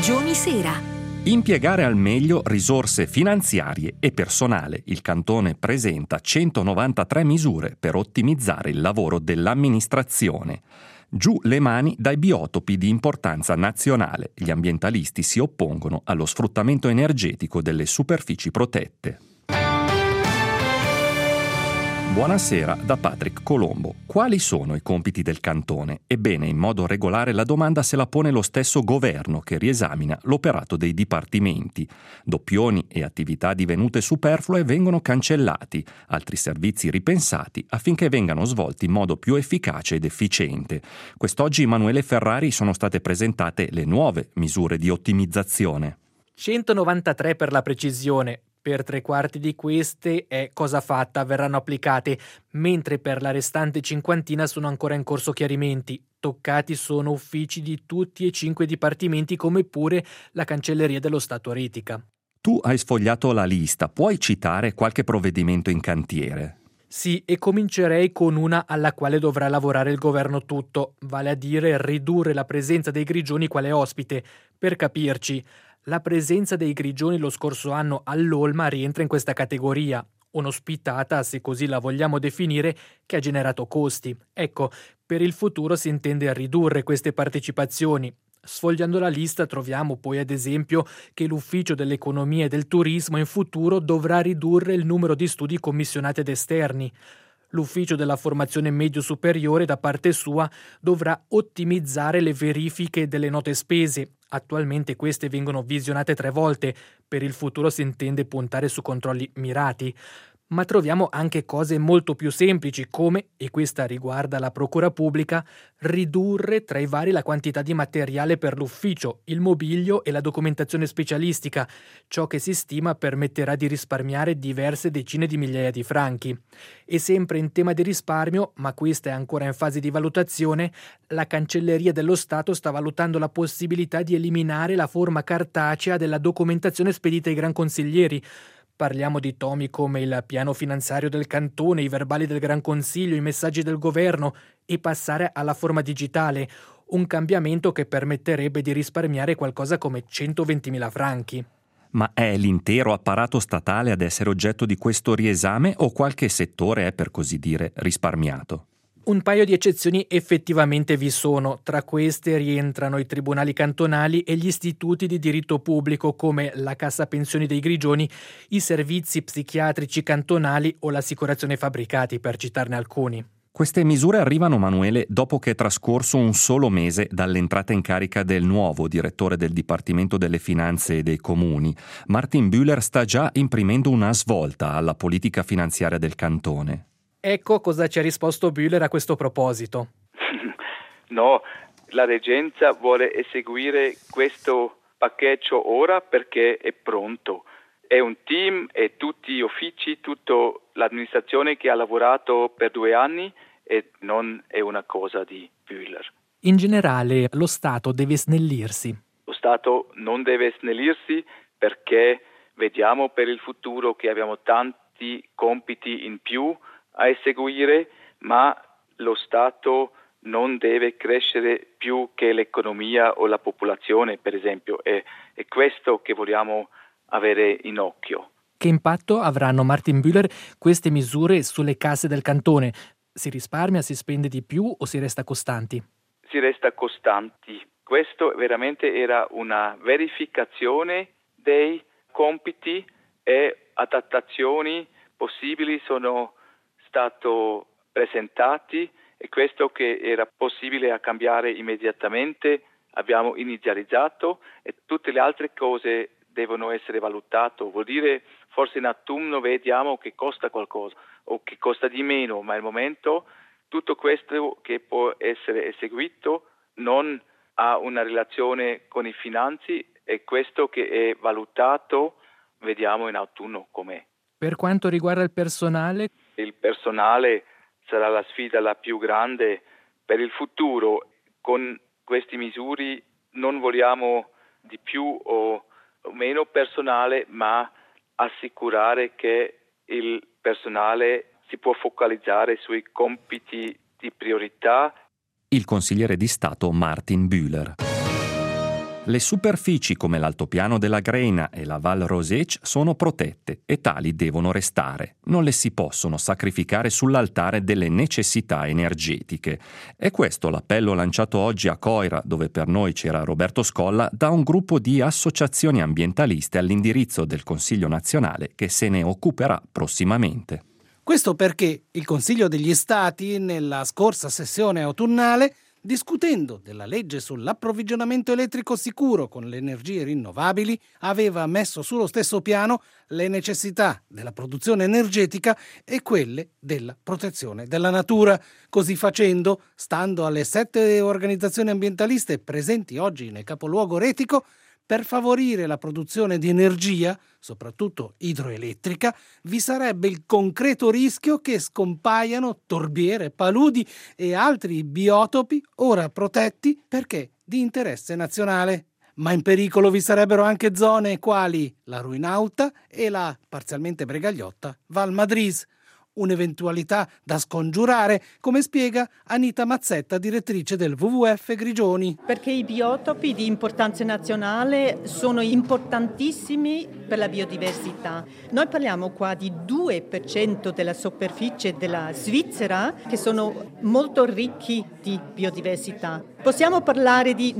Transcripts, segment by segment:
Grigioni Sera. Impiegare al meglio risorse finanziarie e personale. Il Cantone presenta 193 misure per ottimizzare il lavoro dell'amministrazione. Giù le mani dai biotopi di importanza nazionale. Gli ambientalisti si oppongono allo sfruttamento energetico delle superfici protette. Buonasera da Patrick Colombo. Quali sono i compiti del Cantone? Ebbene, in modo regolare la domanda se la pone lo stesso governo che riesamina l'operato dei dipartimenti. Doppioni e attività divenute superflue vengono cancellati, altri servizi ripensati affinché vengano svolti in modo più efficace ed efficiente. Quest'oggi Emanuele Ferrari sono state presentate le nuove misure di ottimizzazione. 193 per la precisione. Per 3/4 di queste è cosa fatta, verranno applicate, mentre per la restante cinquantina sono ancora in corso chiarimenti. Toccati sono uffici di tutti e 5 dipartimenti, come pure la Cancelleria dello Stato a Retica. Tu hai sfogliato la lista, puoi citare qualche provvedimento in cantiere? Sì, e comincerei con una alla quale dovrà lavorare il governo tutto, vale a dire ridurre la presenza dei grigioni quale ospite. Per capirci, la presenza dei grigioni lo scorso anno all'Olma rientra in questa categoria, un'ospitata, se così la vogliamo definire, che ha generato costi. Ecco, per il futuro si intende ridurre queste partecipazioni. Sfogliando la lista troviamo poi ad esempio che l'Ufficio dell'Economia e del Turismo in futuro dovrà ridurre il numero di studi commissionati ed esterni. L'Ufficio della Formazione Medio Superiore da parte sua dovrà ottimizzare le verifiche delle note spese. Attualmente queste vengono visionate 3 volte, per il futuro si intende puntare su controlli mirati. Ma troviamo anche cose molto più semplici come, e questa riguarda la Procura Pubblica, ridurre tra i vari la quantità di materiale per l'ufficio, il mobilio e la documentazione specialistica. Ciò che si stima permetterà di risparmiare diverse decine di migliaia di franchi. E sempre in tema di risparmio, ma questa è ancora in fase di valutazione, la Cancelleria dello Stato sta valutando la possibilità di eliminare la forma cartacea della documentazione spedita ai gran consiglieri. Parliamo di tomi come il piano finanziario del Cantone, i verbali del Gran Consiglio, i messaggi del governo e passare alla forma digitale, un cambiamento che permetterebbe di risparmiare qualcosa come 120.000 franchi. Ma è l'intero apparato statale ad essere oggetto di questo riesame o qualche settore è, per così dire, risparmiato? Un paio di eccezioni effettivamente vi sono. Tra queste rientrano i tribunali cantonali e gli istituti di diritto pubblico come la Cassa Pensioni dei Grigioni, i servizi psichiatrici cantonali o l'assicurazione fabbricati, per citarne alcuni. Queste misure arrivano, Manuele, dopo che è trascorso un solo mese dall'entrata in carica del nuovo direttore del Dipartimento delle Finanze e dei Comuni. Martin Bühler sta già imprimendo una svolta alla politica finanziaria del Cantone. Ecco cosa ci ha risposto Bühler a questo proposito. No, la reggenza vuole eseguire questo pacchetto ora perché è pronto. È un team e tutti gli uffici, tutta l'amministrazione che ha lavorato per 2 anni e non è una cosa di Bühler. In generale, lo Stato deve snellirsi. Lo Stato non deve snellirsi perché vediamo per il futuro che abbiamo tanti compiti in più a eseguire, ma lo Stato non deve crescere più che l'economia o la popolazione, per esempio. È questo che vogliamo avere in occhio. Che impatto avranno, Martin Bühler, queste misure sulle casse del Cantone? Si risparmia, si spende di più o si resta costanti? Si resta costanti. Questo veramente era una verificazione dei compiti e adattazioni possibili sono stato presentati e questo che era possibile a cambiare immediatamente abbiamo inizializzato e tutte le altre cose devono essere valutate. Vuol dire forse in autunno vediamo che costa qualcosa o che costa di meno, ma al momento tutto questo che può essere eseguito non ha una relazione con i finanzi e questo che è valutato vediamo in autunno com'è. Per quanto riguarda il personale? Il personale sarà la sfida la più grande per il futuro. Con queste misure non vogliamo di più o meno personale, ma assicurare che il personale si può focalizzare sui compiti di priorità. Il consigliere di Stato Martin Bühler. Le superfici come l'altopiano della Grena e la Val Roseg sono protette e tali devono restare. Non le si possono sacrificare sull'altare delle necessità energetiche. È questo l'appello lanciato oggi a Coira, dove per noi c'era Roberto Scolla, da un gruppo di associazioni ambientaliste all'indirizzo del Consiglio nazionale che se ne occuperà prossimamente. Questo perché il Consiglio degli Stati, nella scorsa sessione autunnale, discutendo della legge sull'approvvigionamento elettrico sicuro con le energie rinnovabili, aveva messo sullo stesso piano le necessità della produzione energetica e quelle della protezione della natura. Così facendo, stando alle 7 organizzazioni ambientaliste presenti oggi nel capoluogo retico, per favorire la produzione di energia, soprattutto idroelettrica, vi sarebbe il concreto rischio che scompaiano torbiere, paludi e altri biotopi ora protetti perché di interesse nazionale. Ma in pericolo vi sarebbero anche zone quali la Ruinauta e la parzialmente bregagliotta Val Madris. Un'eventualità da scongiurare, come spiega Anita Mazzetta, direttrice del WWF Grigioni. Perché i biotopi di importanza nazionale sono importantissimi per la biodiversità. Noi parliamo qua di 2% della superficie della Svizzera che sono molto ricchi di biodiversità. Possiamo parlare di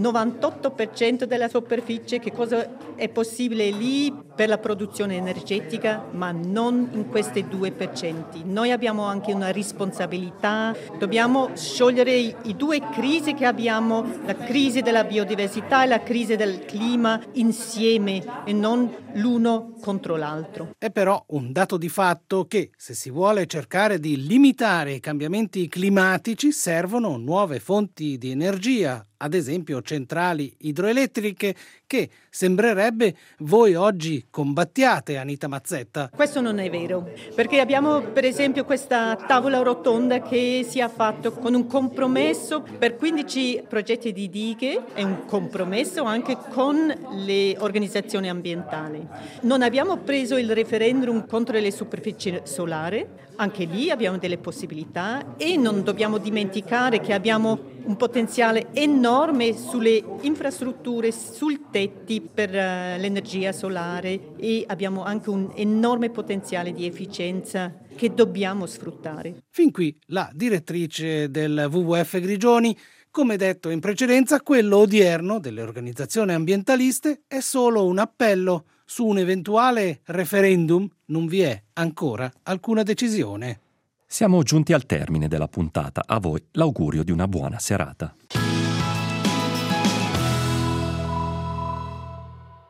98% della superficie, che cosa è possibile lì per la produzione energetica, ma non in questi 2%. Noi abbiamo anche una responsabilità, dobbiamo sciogliere i due crisi che abbiamo, la crisi della biodiversità e la crisi del clima insieme e non l'uno contro l'altro. È però un dato di fatto che, se si vuole cercare di limitare i cambiamenti climatici, servono nuove fonti di energia, ad esempio centrali idroelettriche, che sembrerebbe voi oggi combattiate, Anita Mazzetta. Questo non è vero, perché abbiamo per esempio questa tavola rotonda che si è fatto con un compromesso per 15 progetti di dighe e un compromesso anche con le organizzazioni ambientali. Non abbiamo preso il referendum contro le superfici solari, anche lì abbiamo delle possibilità e non dobbiamo dimenticare che abbiamo un potenziale enorme sulle infrastrutture, sul tetti per l'energia solare e abbiamo anche un enorme potenziale di efficienza che dobbiamo sfruttare. Fin qui la direttrice del WWF Grigioni. Come detto in precedenza, quello odierno delle organizzazioni ambientaliste è solo un appello. Su un eventuale referendum non vi è ancora alcuna decisione. Siamo giunti al termine della puntata. A voi l'augurio di una buona serata.